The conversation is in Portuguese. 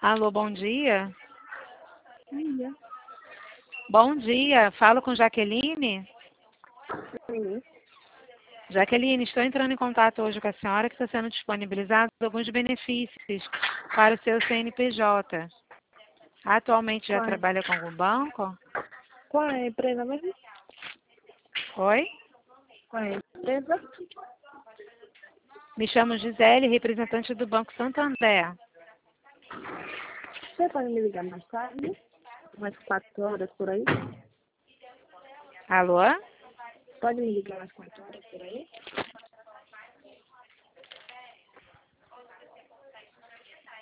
Alô, bom dia. Dia. Bom dia, falo com Jaqueline. Sim. Jaqueline, estou entrando em contato hoje com a senhora que está sendo disponibilizados alguns benefícios para o seu CNPJ. Atualmente já Qual, trabalha com algum banco? qual é a empresa mesmo? Oi? Qual é a empresa? Me chamo Gisele, representante do Banco Santander. Você pode me ligar mais tarde? Umas 4 horas por aí? Alô? Pode me ligar umas 4 horas por aí?